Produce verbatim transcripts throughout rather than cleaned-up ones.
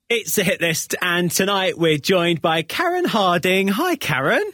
It's the Hit List, and tonight we're joined by Karen Harding. Hi, Karen.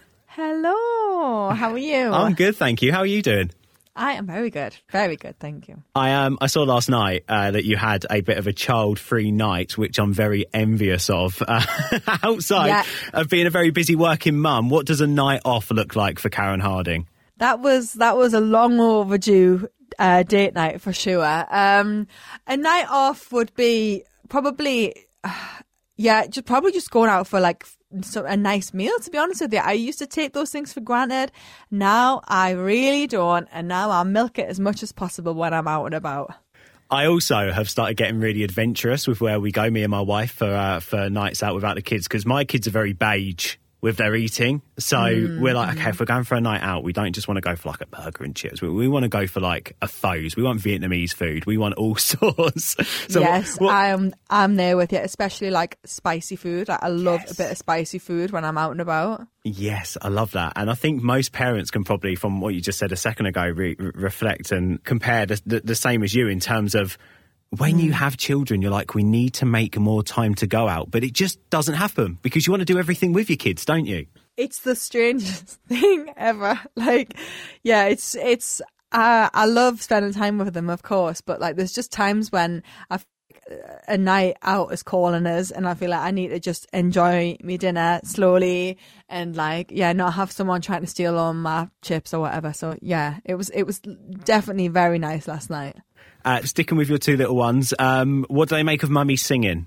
Hello. How are you? I'm good, thank you. How are you doing? I am very good. Very good, thank you. I um I saw last night uh, that you had a bit of a child-free night, which I'm very envious of. Uh, outside yeah. of being a very busy working mum, what does a night off look like for Karen Harding? That was that was a long overdue uh, date night for sure. Um, a night off would be probably, uh, yeah, just probably just going out for like so a nice meal, to be honest with you. I used to take those things for granted. Now I really don't, and now I'll milk it as much as possible when I'm out and about. I also have started getting really adventurous with where we go, me and my wife, for uh, for nights out without the kids, because my kids are very beige with their eating. So mm. we're like, okay, if we're going for a night out, we don't just want to go for like a burger and chips. We, we want to go for like a Foes. We want Vietnamese food. We want all sorts. So yes, what, what, I'm I'm there with you, especially like spicy food. Like, I love yes. a bit of spicy food when I'm out and about. Yes, I love that. And I think most parents can probably, from what you just said a second ago, re- reflect and compare the, the, the same as you in terms of when you have children, you're like, we need to make more time to go out. But it just doesn't happen because you want to do everything with your kids, don't you? It's the strangest thing ever. Like, yeah, it's, it's, uh, I love spending time with them, of course. But like, there's just times when I feel like a night out is calling us and I feel like I need to just enjoy my dinner slowly and like, yeah, not have someone trying to steal all my chips or whatever. So yeah, it was, it was definitely very nice last night. Uh, sticking with your two little ones, um, what do they make of mummy singing?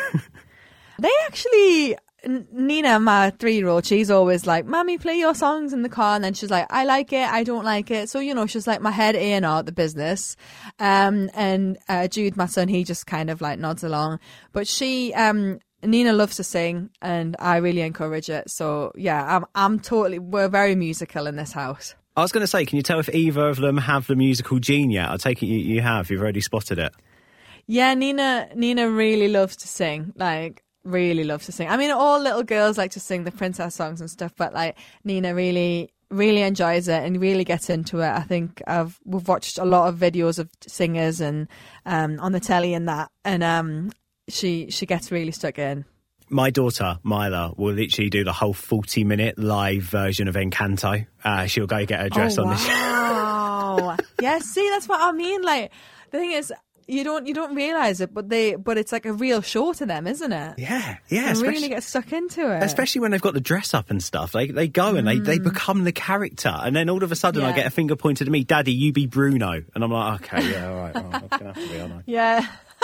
They actually, Nina, my three-year-old, she's always like, Mummy, play your songs in the car. And then she's like, I like it, I don't like it. So, you know, she's like my head A and R at the business. Um, and uh, Jude, my son, he just kind of like nods along. But she, um, Nina loves to sing and I really encourage it. So, yeah, I'm, I'm totally, we're very musical in this house. I was going to say, can you tell if either of them have the musical gene yet? I take it you, you have. You've already spotted it. Yeah, Nina Nina really loves to sing. Like, really loves to sing. I mean, all little girls like to sing the princess songs and stuff, but like Nina really, really enjoys it and really gets into it. I think I've we've watched a lot of videos of singers and um, on the telly and that, and um, she she gets really stuck in. My daughter, Mila, will literally do the whole forty-minute live version of Encanto. Uh, she'll go get her dress oh, on wow. the show. Wow. Yeah, see, that's what I mean. Like, the thing is, you don't you don't realise it, but they but it's like a real show to them, isn't it? Yeah, yeah. They really get stuck into it. Especially when they've got the dress up and stuff. They they go and mm. they, they become the character. And then all of a sudden yeah. I get a finger pointed at me, Daddy, you be Bruno. And I'm like, okay, yeah, all right. Well, I'm going to have to be, aren't I? Yeah.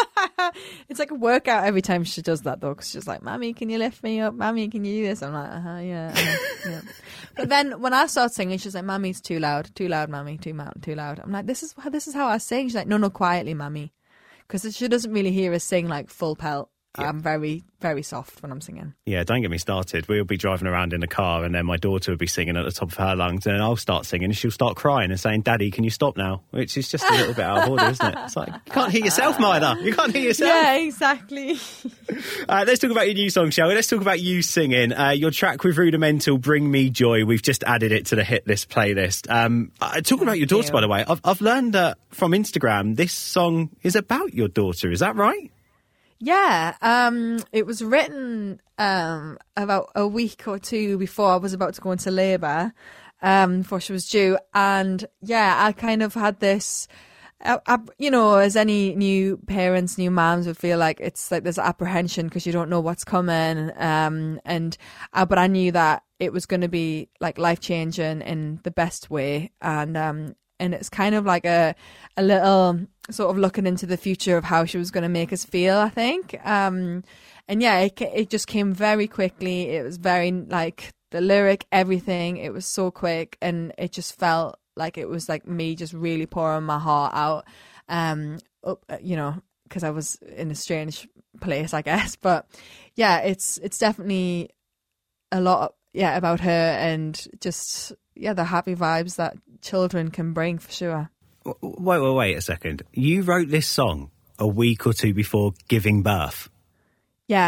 It's like a workout every time she does that though, because she's like, Mommy, can you lift me up? Mommy, can you do this? I'm like, uh-huh, yeah, uh-huh, yeah. But then when I start singing, she's like, Mommy's too loud, too loud, Mommy, too loud, too loud. I'm like, this is how this is how I sing. She's like, no, no, quietly, Mommy, because she doesn't really hear us sing like full pelt. Yeah. I'm very, very soft when I'm singing. Yeah, don't get me started. We'll be driving around in the car and then my daughter will be singing at the top of her lungs and then I'll start singing and she'll start crying and saying, Daddy, can you stop now? Which is just a little bit out of order, isn't it? It's like, you can't hear yourself, Mila. You can't hear yourself. Yeah, exactly. uh, let's talk about your new song, shall we? Let's talk about you singing. Uh, your track with Rudimental, Bring Me Joy. We've just added it to the Hit List playlist. Um, uh, talking about your daughter, by the way, I've, I've learned uh, from Instagram this song is about your daughter. Is that right? Yeah, um, it was written um, about a week or two before I was about to go into labour, um, before she was due. And yeah, I kind of had this, I, I, you know, as any new parents, new moms would feel like it's like there's apprehension because you don't know what's coming. Um, and uh, but I knew that it was going to be like life changing in the best way. And um, and it's kind of like a a little sort of looking into the future of how she was going to make us feel, I think. Um, and yeah, it, it just came very quickly. It was very like the lyric, everything. It was so quick and it just felt like it was like me just really pouring my heart out, um, up, you know, because I was in a strange place, I guess. But yeah, it's it's definitely a lot, yeah, about her and just, yeah, the happy vibes that children can bring for sure. Wait, wait, wait a second. You wrote this song a week or two before giving birth. Yeah.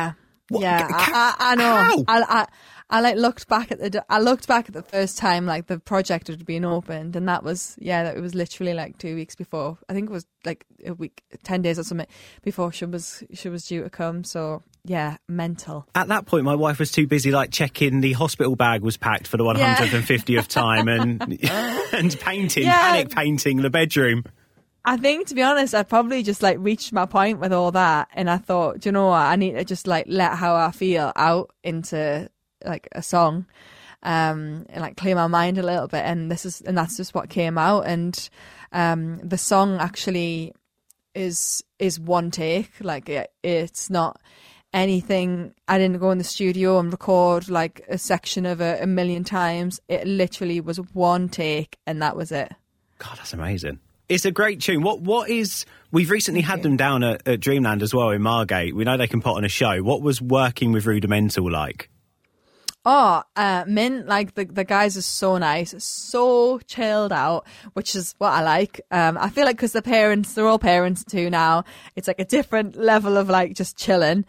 What? Yeah, I, I, I know. How? I, I, I like looked back at the. I looked back at the first time like the project had been opened, and that was yeah, that it was literally like two weeks before. I think it was like a week, ten days or something before she was she was due to come. So yeah, mental. At that point, my wife was too busy like checking the hospital bag was packed for the one hundred fiftieth yeah. time and and painting, yeah. panic painting the bedroom. I think, to be honest, I probably just like reached my point with all that, and I thought, do you know what? I need to just like let how I feel out into like a song, um, and like clear my mind a little bit. And this is, and that's just what came out. And um, the song actually is is one take. Like it, it's not anything. I didn't go in the studio and record like a section of it a million times. It literally was one take, and that was it. God, that's amazing. It's a great tune. What What is... We've recently had them down at, at Dreamland as well in Margate. We know they can put on a show. What was working with Rudimental like? Oh, uh, Mint, like the, the guys are so nice, so chilled out, which is what I like. Um, I feel like because the parents, they're all parents too now. It's like a different level of like just chilling.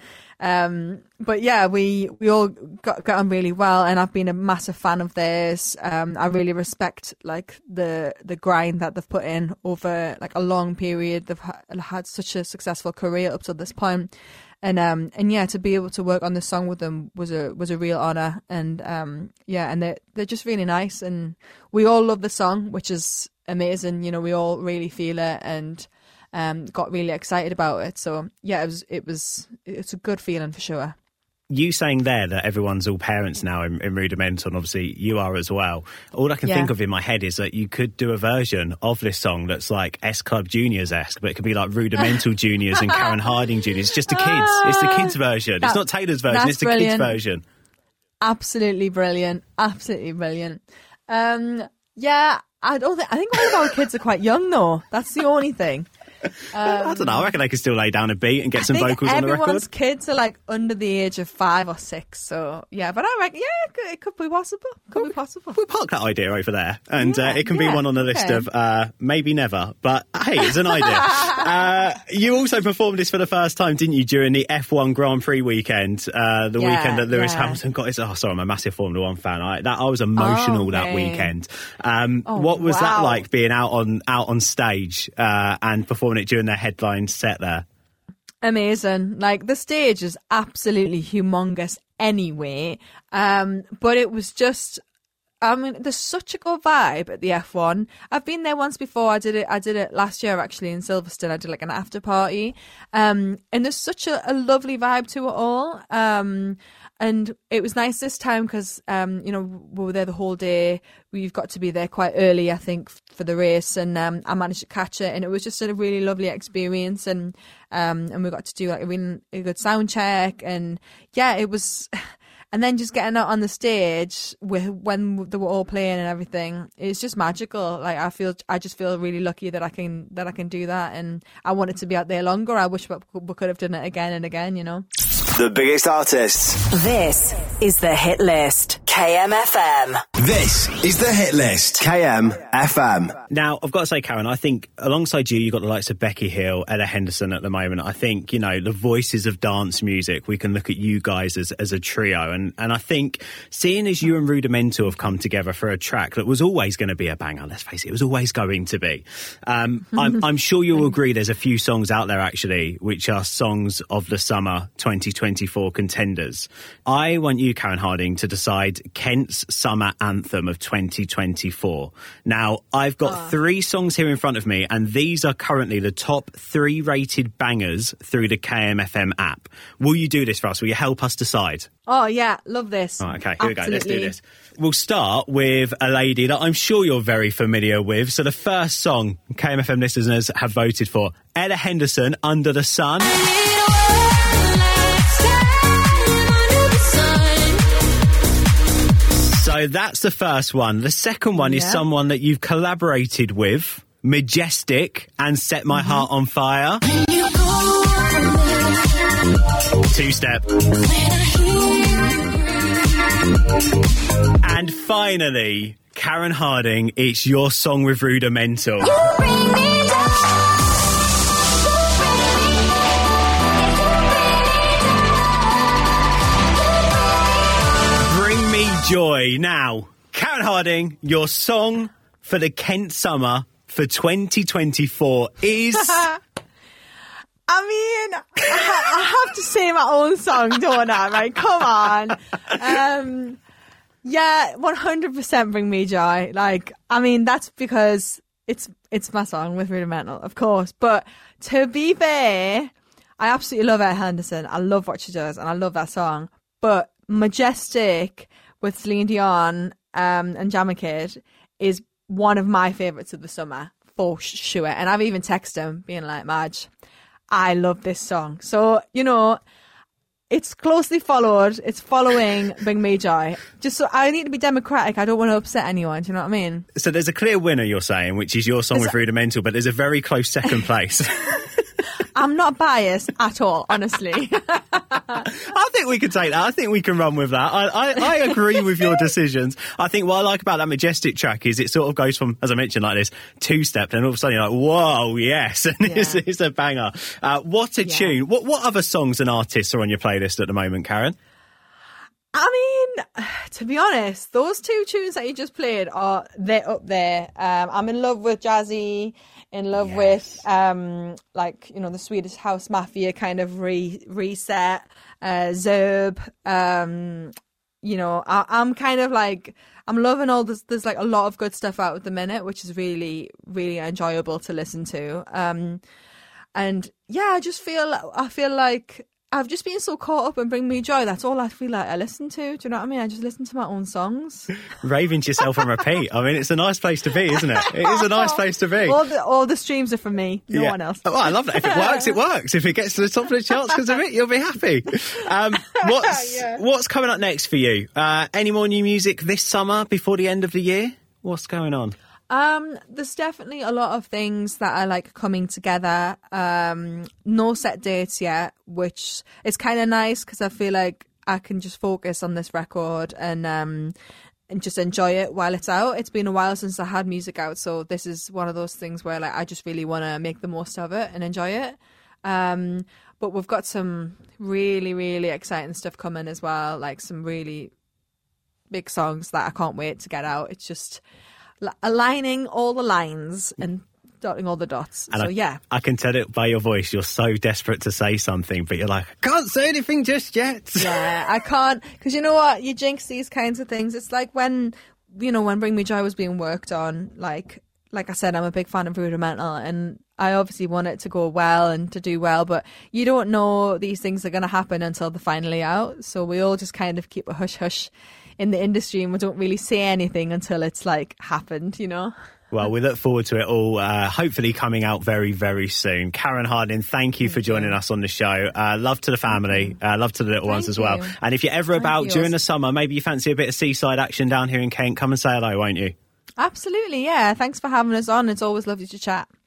Um, but yeah, we, we all got, got on really well, and I've been a massive fan of theirs. Um, I really respect like the, the grind that they've put in over like a long period. They've ha- had such a successful career up to this point. And um and yeah, to be able to work on this song with them was a was a real honor. And um yeah, and they they're just really nice, and we all love the song, which is amazing. You know, we all really feel it, and um got really excited about it. So yeah, it was it was it's a good feeling for sure. You saying there that everyone's all parents now in, in Rudimental, and obviously you are as well. All I can yeah. think of in my head is that you could do a version of this song that's like S Club Juniors-esque, but it could be like Rudimental Juniors and Karen Harding Juniors. It's just the kids. It's the kids' version. That, it's not Taylor's version. It's the brilliant. kids' version. Absolutely brilliant. Absolutely brilliant. Um, yeah, I don't think. I think all of our kids are quite young though. That's the only thing. Um, I don't know. I reckon they could still lay down a beat and get I some vocals on the record. Everyone's kids are like under the age of five or six, so yeah. But I reckon, yeah, it could, it could be possible. Could be possible. We'll park that idea over there, and yeah, uh, it can yeah, be one on the list okay. of uh, maybe never. But hey, it's an idea. uh, you also performed this for the first time, didn't you, during the F one Grand Prix weekend? Uh, the yeah, weekend that Lewis yeah. Hamilton got his. Oh, sorry, I'm a massive Formula One fan. I that I was emotional oh, that okay. weekend. Um, oh, what was wow. that like, being out on out on stage uh, and performing it during their headline set there? Amazing. Like the stage is absolutely humongous anyway. Um, but it was just, I mean, there's such a good vibe at the F one. I've been there once before. I did it. I did it last year actually in Silverstone. I did like an after party. Um, and there's such a, a lovely vibe to it all. Um, and it was nice this time because, um, you know, we were there the whole day. We've got to be there quite early, I think, for the race, and um, I managed to catch it, and it was just a really lovely experience. And um, and we got to do like a really a good sound check, and yeah, it was. And then just getting out on the stage with when they were all playing and everything, it's just magical. Like I feel, I just feel really lucky that I can that I can do that, and I wanted to be out there longer. I wish we could have done it again and again. You know. The biggest artists. This is the Hit List. K M F M. This is the Hit List. K M F M. Now, I've got to say, Karen, I think alongside you, you've got the likes of Becky Hill, Ella Henderson at the moment. I think, you know, the voices of dance music, we can look at you guys as, as a trio. And, and I think seeing as you and Rudimental have come together for a track that was always going to be a banger, let's face it, it was always going to be. Um, I'm, I'm sure you'll agree there's a few songs out there, actually, which are songs of the summer twenty twenty-four contenders. I want you, Karen Harding, to decide Kent's summer anthem of twenty twenty-four. Now, I've got oh. three songs here in front of me, and these are currently the top three rated bangers through the K M F M app. Will you do this for us? Will you help us decide? Oh, yeah, love this. Oh, okay, here Absolutely. we go. Let's do this. We'll start with a lady that I'm sure you're very familiar with. So the first song K M F M listeners have voted for, Ella Henderson, Under the Sun. So that's the first one. The second one is yeah. someone that you've collaborated with, Majestic, and Set My mm-hmm. Heart on Fire. Two-step. And finally, Karen Harding, it's your song with Rudimental. Joy. Now, Karen Harding, your song for the Kent summer for twenty twenty-four is... I mean, I, I have to say my own song, don't I? Right, come on. Um, yeah, one hundred percent Bring Me Joy. Like, I mean, that's because it's it's my song with Rudimental, of course. But to be fair, I absolutely love Ed Henderson. I love what she does, and I love that song. But Majestic with Celine Dion um, and Jamma Kid is one of my favourites of the summer, for sure. And I've even texted him, being like, Madge, I love this song. So, you know, it's closely followed. It's following Bring Me Joy. Just so I need to be democratic. I don't want to upset anyone. Do you know what I mean? So there's a clear winner, you're saying, which is your song Is with Rudimental, but there's a very close second place. I'm not biased at all, honestly. I think we can take that. I think we can run with that. I, I, I agree with your decisions. I think what I like about that Majestic track is it sort of goes from, as I mentioned, like this two-step, and all of a sudden you're like, whoa, yes, and yeah. it's, it's a banger. Uh, what a yeah. tune. What, what other songs and artists are on your playlist at the moment, Karen? I mean, to be honest, those two tunes that you just played are they're up there. Um, I'm in love with Jazzy, in love yes. with um, like you know the Swedish House Mafia kind of re- reset, uh, Zerb. Um, you know, I- I'm kind of like I'm loving all this. There's like a lot of good stuff out at the minute, which is really really enjoyable to listen to. Um, and yeah, I just feel I feel like. I've just been so caught up in Bring Me Joy. That's all I feel like I listen to. Do you know what I mean? I just listen to my own songs. Raving to yourself on repeat. I mean, it's a nice place to be, isn't it? It is a nice place to be. All the, all the streams are from me. No yeah. one else. Oh, I love that. If it works, it works. If it gets to the top of the charts because of it, you'll be happy. Um, what's, yeah. what's coming up next for you? Uh, any more new music this summer before the end of the year? What's going on? Um, there's definitely a lot of things that are like coming together. Um, no set dates yet, which is kind of nice because I feel like I can just focus on this record and um and just enjoy it while it's out. It's been a while since I had music out, so this is one of those things where like I just really want to make the most of it and enjoy it. Um, but we've got some really really exciting stuff coming as well, like some really big songs that I can't wait to get out. It's just aligning all the lines and dotting all the dots. And so I, yeah. I can tell it by your voice. You're so desperate to say something, but you're like, I can't say anything just yet. Yeah, I can't. Because you know what? You jinx these kinds of things. It's like when, you know, when Bring Me Joy was being worked on, like, like I said, I'm a big fan of Rudimental and I obviously want it to go well and to do well, but you don't know these things are going to happen until they're finally out. So we all just kind of keep a hush hush in the industry and we don't really say anything until it's like happened, you know? Well, we look forward to it all, uh, hopefully coming out very, very soon. Karen Harding, thank you thank for joining you. us on the show. Uh, love to the family, uh, love to the little thank ones as you. well. And if you're ever thank about you. during the summer, maybe you fancy a bit of seaside action down here in Kent, come and say hello, won't you? Absolutely, yeah. Thanks for having us on. It's always lovely to chat.